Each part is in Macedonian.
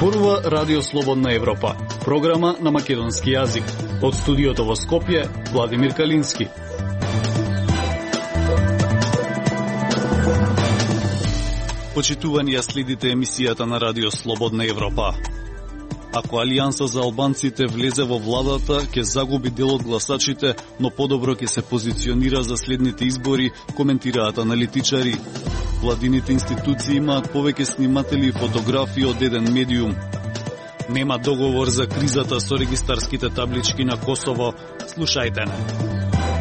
Зборува Радио Слободна Европа, програма на македонски јазик. Од студиото во Скопје, Владимир Калински. Почитувани, ја следите емисијата на Радио Слободна Европа. Ако Алијанса за албанците влезе во владата, ќе загуби дел од гласачите, но подобро ќе се позиционира за следните избори, коментираат аналитичари. Владините институции имаат повеќе сниматели и фотографии од еден медиум. Нема договор за кризата со регистарските таблички на Косово. Слушајте не.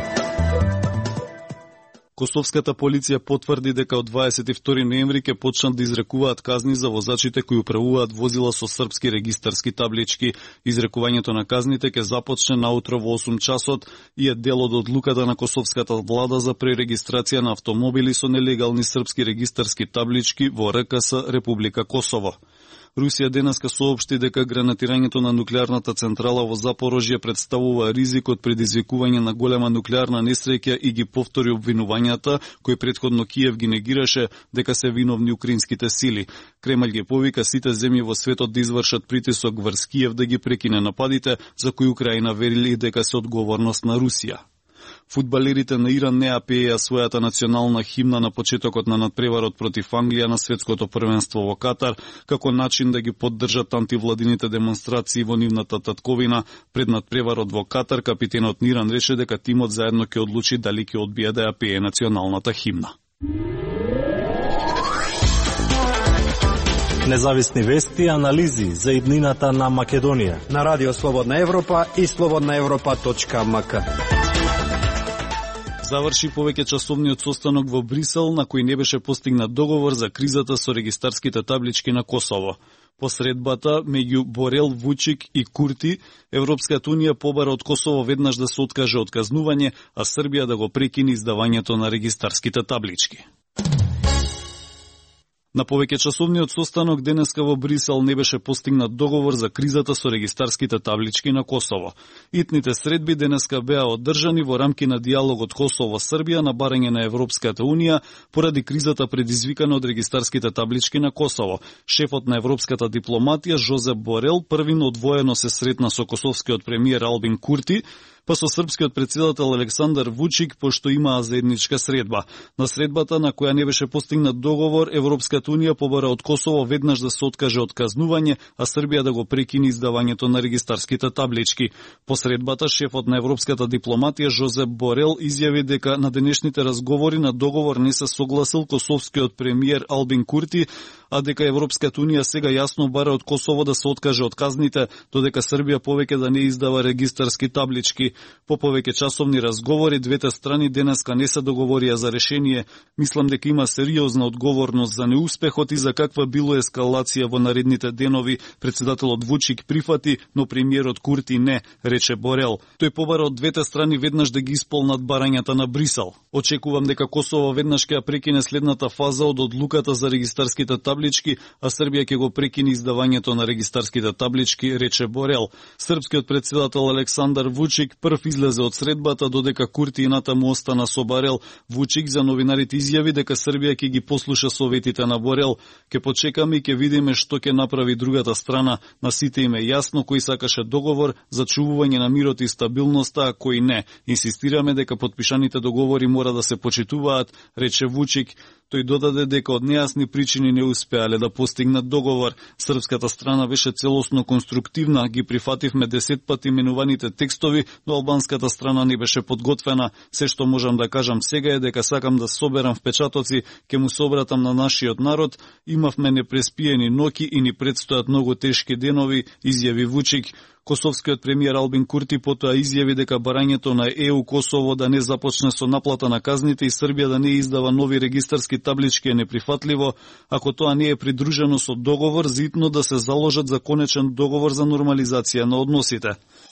Косовската полиција потврди дека од 22 ноември ќе почнат да изрекуваат казни за возачите кои управуваат возила со српски регистарски таблички. Изрекувањето на казните ќе започне наутро во 8 часот и е дел од одлуката на косовската влада за пререгистрација на автомобили со нелегални српски регистарски таблички во РКС Република Косово. Русија денеска соопшти дека гранатирањето на нуклеарната централа во Запорожје представува ризик од предизвикување на голема нуклеарна несреќа и ги повтори обвинувањата кои претходно Киев ги негираше дека се виновни украинските сили. Кремљ ги повика сите земји во светот да извршат притисок врз Киев да ги прекине нападите за кои Украина верили дека се одговорност на Русија. Фудбалерите на Иран не пееа својата национална химна на почетокот на надпреварот против Англија на светското првенство во Катар, како начин да ги поддржат антивладините демонстрации во нивната татковина. Пред надпреварот во Катар, капитенот на Иран рече дека тимот заедно ќе одлучи дали ќе одбие да ја пее националната химна. Независни вести и анализи за иднината на Македонија на Радио Слободна Европа и slobodnaevropa.mk. Заврши повеќе часовниот состанок во Брисел на кој не беше постигнат договор за кризата со регистарските таблички на Косово. Посредбата меѓу Борел, Вучик и Курти, Европската унија побара од Косово веднаш да се откаже од казнување, а Србија да го прекини издавањето на регистарските таблички. На повеќе часовниот состанок денеска во Брисел не беше постигнат договор за кризата со регистарските таблички на Косово. Итните средби денеска беа одржани во рамки на диалогот Косово-Србија на барање на Европската унија поради кризата предизвикана од регистарските таблички на Косово. Шефот на европската дипломатија Жозеп Борел првин одвоено се сретна со косовскиот премиер Албин Курти, па со српскиот председател Александар Вучик, пошто имаа заедничка средба. На средбата на која не беше постигнат договор, Европската унија побара од Косово веднаш да се откаже од казнување, а Србија да го прекини издавањето на регистарските таблички. По средбата, шефот на европската дипломатија Жозеп Борел изјави дека на денешните разговори на договор не се согласил косовскиот премиер Албин Курти, а дека Европската унија сега јасно бара од Косово да се откаже од казните, додека Србија повеќе да не издава регистарски таблички. По повеќе часовни разговори, двете страни денеска не се договорија за решение. Мислам дека има сериозна одговорност за неуспехот и за каква било ескалација во наредните денови. Председателот Вучик прифати, но премиерот Курти не, рече Борел. Тој побара од двете страни веднаш да ги исполнат барањата на Брисел. Очекувам дека Косово веднаш ќе ја прекине следната фаза од одлуката за регистарските таблички, а Србија ќе го прекине издавањето на регистарските таблички, рече Борел. Српскиот председател Александар Вучик прв излезе од средбата, додека Курти и натаму остана со Борел. Вучик за новинарите изјави дека Србија ќе ги послуша советите на Борел. Ке почекаме и ќе видиме што ќе направи другата страна. На сите им е јасно кој сакаше договор за чувување на мирот и стабилноста, а кој не. Инсистираме дека потпишаните договори мора да се почитуваат, рече Вучик. Тој додаде дека од нејасни причини не успеале да постигнат договор. Српската страна беше целосно конструктивна, ги прифативме 10 пати менуваните текстови, но албанската страна не беше подготвена. Се што можам да кажам сега е дека сакам да соберам впечатоци, ке му се обратам на нашиот народ. Имавме непреспиени ноќи и ни предстојат многу тешки денови, изјави Вучик. Косовскиот премиер Албин Курти потоа изјави дека барањето на ЕУ Косово да не започне со наплата на казните и Србија да не издава нови регистарски таблички е неприфатливо, ако тоа не е придружено со договор зитно да се заложат за конечен договор за нормализација на односите.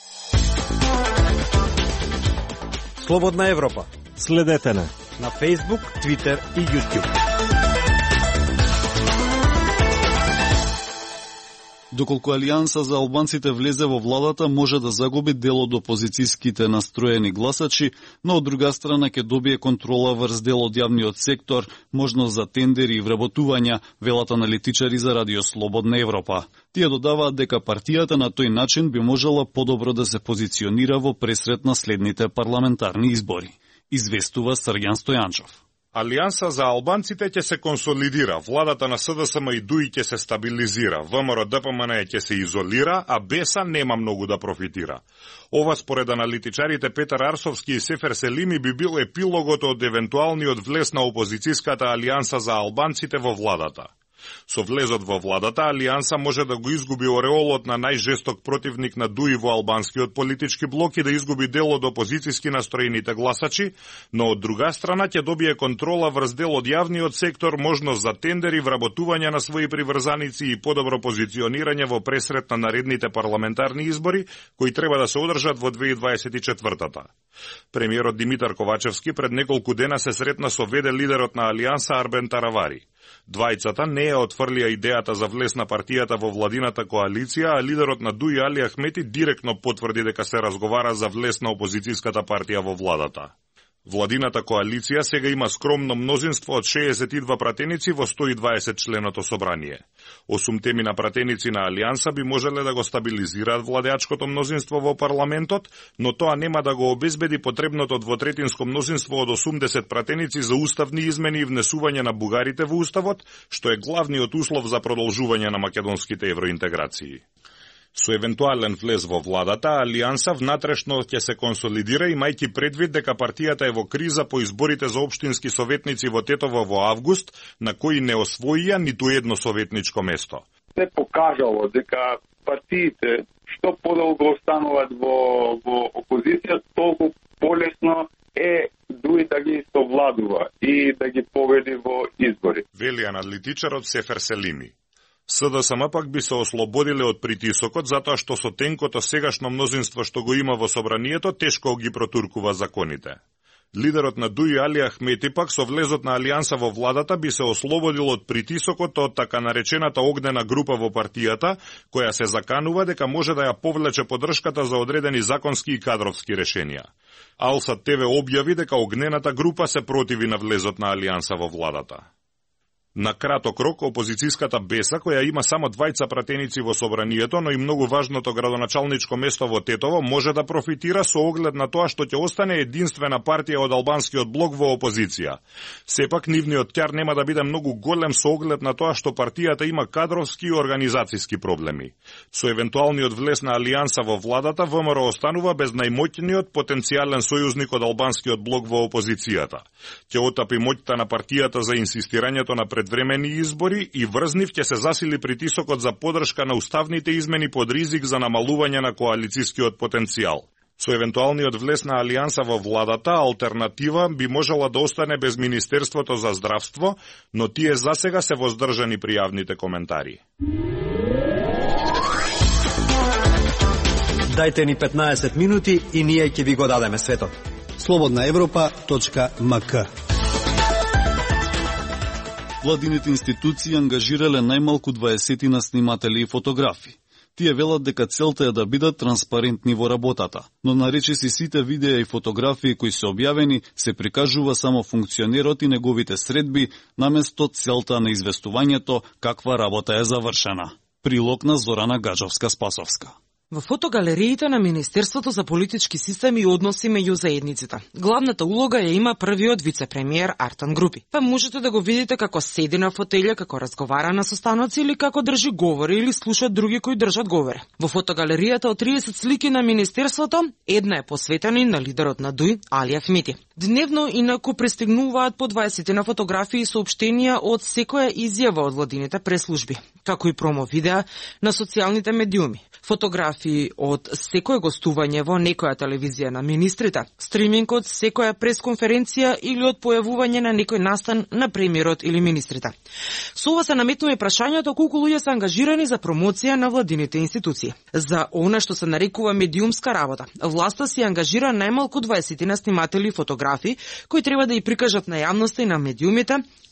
Слободна Европа. Следете на Facebook, Twitter и YouTube. Доколку Алијанса за албанците влезе во владата, може да загуби дел од опозицијските настроени гласачи, но од друга страна ќе добие контрола врз дел од јавниот сектор, можност за тендери и вработувања, велат аналитичари за Радио Слободна Европа. Тие додаваат дека партијата на тој начин би можела подобро да се позиционира во пресрет на следните парламентарни избори. Известува Срѓан Стојанчов. Алијанса за албанците ќе се консолидира, владата на СДСМ и ДУИ ќе се стабилизира, ВМРО ДПМН ќе се изолира, а БЕСА нема многу да профитира. Ова според аналитичарите Петар Арсовски и Сефер Селими би бил епилогот од евентуалниот влез на опозицијската алијанса за албанците во владата. Со влезот во владата, Алијанса може да го изгуби ореолот на најжесток противник на ДУИ во албанскиот политички блок и да изгуби дел од опозицијски настроените гласачи, но од друга страна ќе добие контрола врз дел од јавниот сектор, можност за тендери, вработување на своји приврзаници и подобро позиционирање во пресрет на наредните парламентарни избори, кои треба да се одржат во 2024-та. Премиерот Димитар Ковачевски пред неколку дена се сретна со веде лидерот на Алијанса Арбен Таравари. Двајцата не ја отфрлија идејата за влез на партијата во владината коалиција, а лидерот на ДУИ Али Ахмети директно потврди дека се разговара за влез на опозицијската партија во владата. Владината коалиција сега има скромно мнозинство од 62 пратеници во 120 членото собрание. 8 темина пратеници на Алијанса би можеле да го стабилизираат владеачкото мнозинство во парламентот, но тоа нема да го обезбеди потребното двотретинско мнозинство од 80 пратеници за уставни измени и внесување на бугарите во уставот, што е главниот услов за продолжување на македонските евроинтеграции. Со евентуален влез во владата, Алијанса внатрешно ќе се консолидира, имајќи предвид дека партијата е во криза по изборите за општински советници во Тетово во август, на кои не освоија ниту едно советничко место. Се покажало дека партиите што подолго остануваат во опозиција, толку полесно е ДУИ да ги совладува и да ги победи во избори. Вели аналитичарот Сефер Селими. СДСМ пак би се ослободиле од притисокот затоа што со тенкото сегашно мнозинство што го има во собранието тешко ги протуркува законите. Лидерот на ДУИ Али Ахмети пак со влезот на Алијанса во владата би се ослободил од притисокот од така наречената огнена група во партијата, која се заканува дека може да ја повлече поддршката за одредени законски и кадровски решенија. Алсат ТВ објави дека огнената група се противи на влезот на Алијанса во владата. На краток рок, опозицијската БЕСА, која има само 2 пратеници во собранието, но и многу важното градоначалничко место во Тетово, може да профитира со оглед на тоа што ќе остане единствена партија од албанскиот блок во опозиција. Сепак, нивниот тјар нема да биде многу голем со оглед на тоа што партијата има кадровски и организацијски проблеми. Со евентуалниот влез на Алијанса во владата, ВМРО останува без најмоќниот потенцијален сојузник од албанскиот блок во опозицијата. Ќе отапи моќта на партијата за инсистирањето на предвремени избори и врз нив ќе се засили притисокот за поддршка на уставните измени под ризик за намалување на коалицијскиот потенцијал. Со евентуалниот влез на Алијанса во владата, алтернатива би можела да остане без Министерството за здравство, но тие засега се воздржани при јавните коментари. Дајте ни 15 минути и ние ќе ви го дадеме светот. slobodnaevropa.mk. Владините институции ангажирале најмалку 20 сниматели и фотографи. Тие велат дека целта е да бидат транспарентни во работата, но на речиси сите видеа и фотографии кои се објавени се прикажува само функционерот и неговите средби, наместо целта на известувањето каква работа е завршена. Прилог на Зорана Гаджовска-Спасовска. Во фотогалериите на Министерството за политички системи и односи меѓу заедниците. Главната улога ја има првиот вице-премиер Артан Групи. Па можете да го видите како седи на фотелја, како разговара на состаноци или како држи говори или слуша други кои држат говори. Во фотогалеријата од 30 слики на Министерството, една е посветена на лидерот на ДУИ Али Ахмети. Дневно инаку пристигнуваат по 20 на фотографии и соопштенија од секоја изјава од владините преслужби, како и промо видеа на социјалните медиуми. Фотографии од секое гостување во некоја телевизија на министрите, стриминг од секоја пресконференција или од појавување на некој настан на премиерот или министрите. Со ова се наметнува прашањето колку луѓе се ангажирани за промоција на владините институции. За она што се нарекува медиумска работа, власта си ангажира најмалку 20 сниматели и фотографи кои треба да ја прикажат на јавноста и на медиумите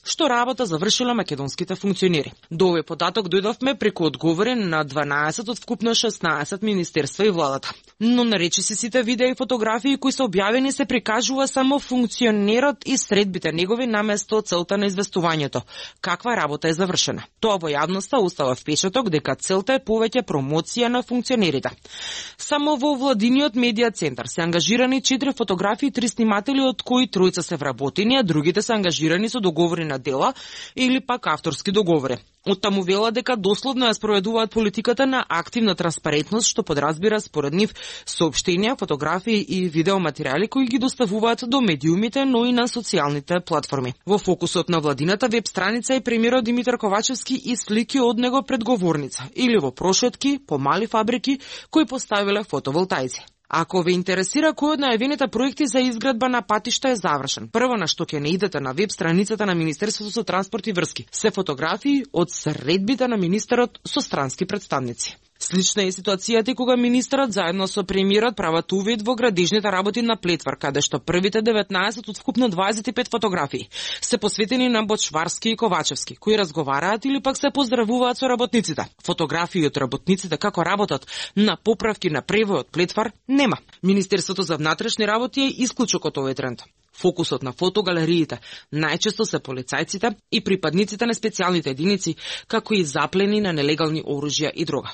што работа завршила македонските функционери. До овој податок дојдовме преку одговори на 12 од вкупно 16 министерства и владата. Но наречиси сите видеа и фотографии кои се објавени се прикажува само функционерот и средбите негови наместо целта на известувањето. Каква работа е завршена? Тоа во јавноста остава впечаток дека целта е повеќе промоција на функционерите. Само во владиниот медија центар се ангажирани 4 фотографии и 3 сниматели, од кои тројца се вработени, а другите се ангажирани со договори на дела или пак авторски договори. Од таму вела дека дословно ја спроведуваат политиката на активна транспарентност, што подразбира според нив соопштенија, фотографии и видеоматеријали кои ги доставуваат до медиумите, но и на социјалните платформи. Во фокусот на владината веб страница е премиерот Димитар Ковачевски и слики од него пред говорница или во прошетки по мали фабрики кои поставиле фотоволтаици. Ако ве интересира кој од најавените проекти за изградба на патишта е завршен, прво на што ќе не идете на веб страницата на Министерството за транспорт и врски, се фотографии од средбите на министерот со странски представници. Слична е ситуацијата кога министерот заедно со премиерот прават увид во градежните работи на Плетвар, каде што првите 19 од вкупно 25 фотографии се посветени на Бочварски и Ковачевски, кои разговараат или пак се поздравуваат со работниците. Фотографии од работниците како работат на поправки на превојот Плетвар нема. Министерството за внатрешни работи е исклучок од овој тренд. Фокусот на фотогалериите најчесто се полицајците и припадниците на специјалните единици, како и заплени на нелегални оружја и дрога.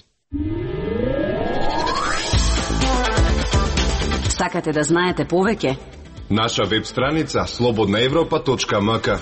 Сакате да знаете повеќе? Наша веб страница slobodnaevropa.mk.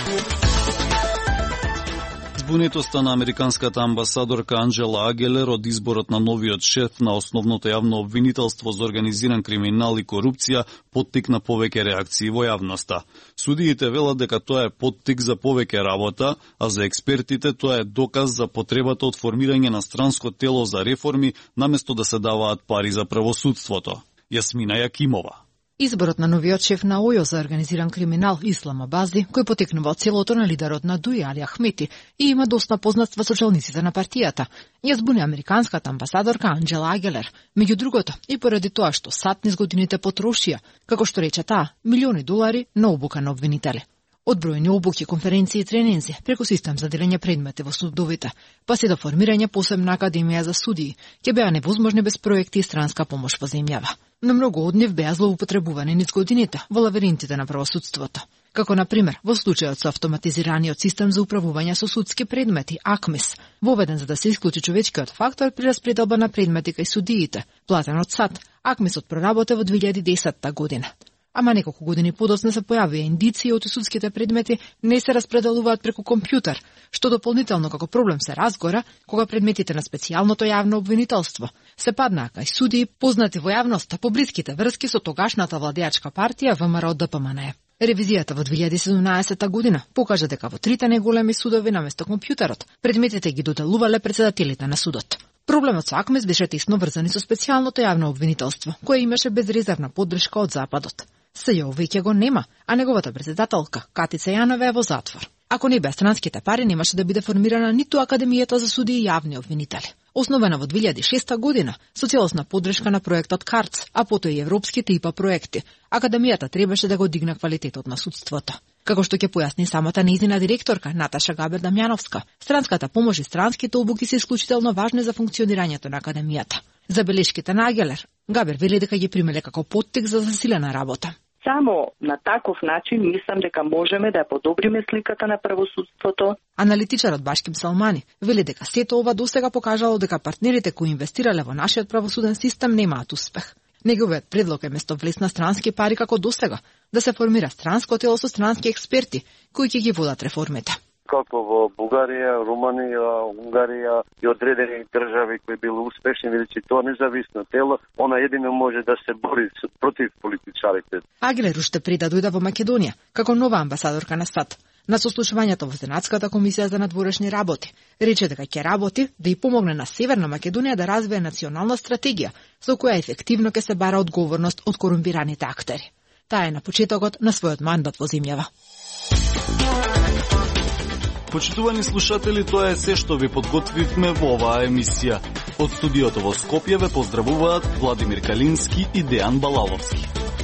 Збунетоста на американската амбасадорка Анджела Агелер од изборот на новиот шеф на основното јавно обвинителство за организиран криминал и корупција поттикна повеќе реакции во јавноста. Судиите велат дека тоа е поттик за повеќе работа, а за експертите тоа е доказ за потребата од формирање на странско тело за реформи наместо да се даваат пари за правосудството. Јасмина Јакимова. Изборот на новиот шеф на ОЈО за организиран криминал Ислам Абази, кој потекнува од селото на лидерот на ДУИ Али Ахмети и има доста познатства со челниците на партијата, ја збуни американската амбасадорка Анджела Агелер, меѓу другото и поради тоа што САД низ годините потрошија, како што рече таа, милиони долари на обука на обвинители. Одброени обуки, конференции и тренинзи преку систем за делење предмети во судовите, па се до формирање посебна академија за судии, ќе беа невозможни без проекти и странска помош во земјава. Но многу од нив беа злоупотребувани низ годините во лавиринтите на правосудството. Како, например, во случајот со автоматизираниот систем за управување со судски предмети, АКМИС, воведен за да се исклучи човечкиот фактор при распределба на предмети кај судиите, платен од САД, АКМИСот проработе во 2010 година. Ама неколку години подоцна се појавија индиции од судските предмети не се распределуваат преку компјутер, што дополнително како проблем се разгора кога предметите на специјалното јавно обвинителство се паднаа кај судии познати во јавноста по блиските врски со тогашната владеачка партија ВМРО ДПМН. Ревизијата во 2017 година покажа дека во трите најголеми судови наместо компјутерот предметите ги доделувале председателите на судот. Проблемот со АКМИС беше тесно врзан со специјалното јавно обвинителство, кое имаше безрезервна поддршка од Западот. СЈО веќе го нема, а неговата председателка, Катица Јанова, е во затвор. Ако не беа странските пари, немаше да биде формирана ниту Академијата за суди и јавни обвинители. Основена во 2006 година, со целосна поддршка на проектот КАРЦ, а потоа и европските ИПА проекти, Академијата требаше да го дигне квалитетот на судството. Како што ќе појасни самата нејзина директорка Наташа Габер Дамјановска, странската помош и странските обуки се исклучително важни за функционирањето на Академијата. Забелешките на Агелер, Габер вели дека ги примеле како поттик за засилена работа. Само на таков начин мислам дека можеме да ја подобриме сликата на правосудството. Аналитичарот Башким Салмани вели дека сето ова досега покажало дека партнерите кои инвестирале во нашиот правосуден систем немаат успех. Неговиот предлог е место влез странски пари како досега, да се формира странско тело со странски експерти кои ќе ги водат реформите. Како во Бугарија, Руманија, Унгарија и одредени држави кои биле успешни, видите тоа независно тело, она едино може да се бори против политичарите. Агелер уште пред да дојде во Македонија, како нова амбасадорка на САД, на сослушувањето во Сенатската комисија за надворешни работи, рече дека ќе работи да и помогне на Северна Македонија да развие национална стратегија со која ефективно ќе се бара одговорност од корумпираните актери. Таа е на почетокот на својот мандат во земјава. Почитувани слушатели, тоа е се што ви подготвивме во оваа емисија. Од студиото во Скопје ве поздравуваат Владимир Калински и Дејан Балаловски.